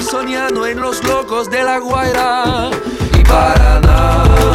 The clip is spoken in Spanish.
soñando en los locos de La Guaira y Paraná.